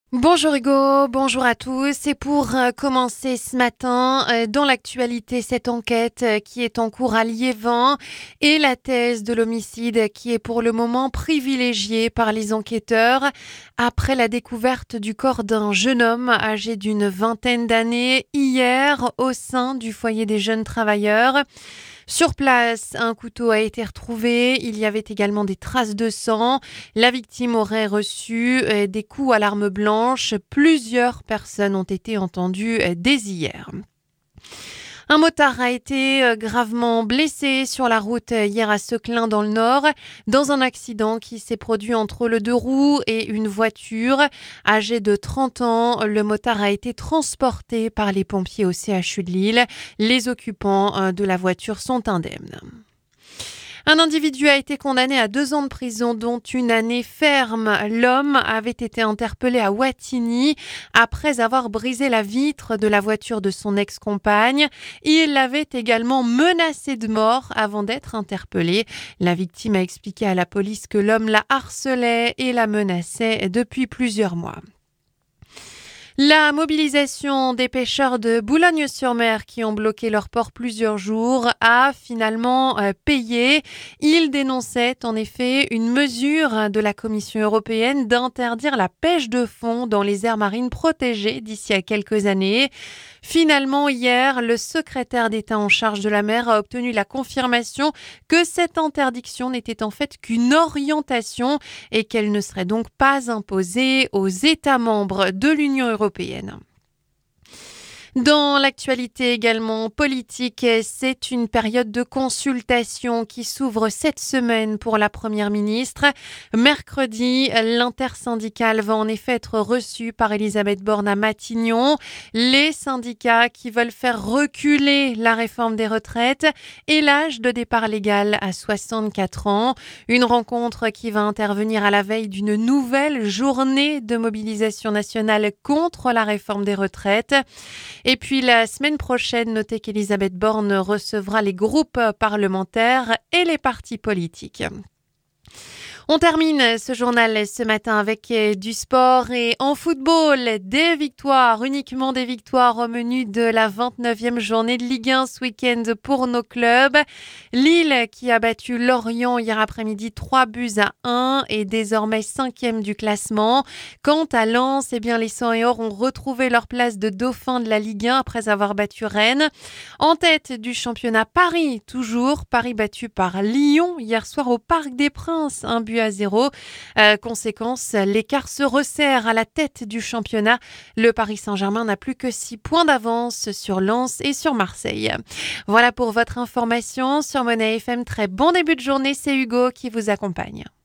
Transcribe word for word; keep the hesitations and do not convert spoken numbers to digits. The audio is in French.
Bonjour Hugo, bonjour à tous. Et pour euh, commencer ce matin, euh, dans l'actualité, cette enquête euh, qui est en cours à Liévin et la thèse de l'homicide qui est pour le moment privilégiée par les enquêteurs après la découverte du corps d'un jeune homme âgé d'une vingtaine d'années hier au sein du foyer des jeunes travailleurs. Sur place, un couteau a été retrouvé. Il y avait également des traces de sang. La victime aurait reçu euh, des coups à l'arme blanche. Plusieurs personnes ont été entendues euh, dès hier. Un motard a été euh, gravement blessé sur la route euh, hier à Seclin dans le Nord dans un accident qui s'est produit entre le deux roues et une voiture. Âgé de trente ans, le motard a été transporté par les pompiers au C H U de Lille. Les occupants euh, de la voiture sont indemnes. Un individu a été condamné à deux ans de prison, dont une année ferme. L'homme avait été interpellé à Wattignies après avoir brisé la vitre de la voiture de son ex-compagne. Il l'avait également menacé de mort avant d'être interpellé. La victime a expliqué à la police que l'homme la harcelait et la menaçait depuis plusieurs mois. La mobilisation des pêcheurs de Boulogne-sur-Mer qui ont bloqué leur port plusieurs jours a finalement euh, payé. Ils dénonçaient en effet une mesure de la Commission européenne d'interdire la pêche de fond dans les aires marines protégées d'ici à quelques années. Finalement, hier, le secrétaire d'État en charge de la mer a obtenu la confirmation que cette interdiction n'était en fait qu'une orientation et qu'elle ne serait donc pas imposée aux États membres de l'Union européenne. Dans l'actualité également politique, c'est une période de consultation qui s'ouvre cette semaine pour la Première ministre. Mercredi, l'intersyndicale va en effet être reçue par Elisabeth Borne à Matignon. Les syndicats qui veulent faire reculer la réforme des retraites et l'âge de départ légal à soixante-quatre ans. Une rencontre qui va intervenir à la veille d'une nouvelle journée de mobilisation nationale contre la réforme des retraites. Et puis la semaine prochaine, notez qu'Elisabeth Borne recevra les groupes parlementaires et les partis politiques. On termine ce journal ce matin avec du sport et en football, des victoires, uniquement des victoires au menu de la vingt-neuvième journée de Ligue un ce week-end pour nos clubs. Lille qui a battu Lorient hier après-midi trois buts à un est désormais cinquième du classement. Quant à Lens, eh bien les cent et or ont retrouvé leur place de dauphin de la Ligue un après avoir battu Rennes. En tête du championnat Paris, toujours Paris battu par Lyon hier soir au Parc des Princes, un but à zéro. Euh, conséquence, l'écart se resserre à la tête du championnat. Le Paris Saint-Germain n'a plus que six points d'avance sur Lens et sur Marseille. Voilà pour votre information sur Monnaie F M. Très bon début de journée, c'est Hugo qui vous accompagne.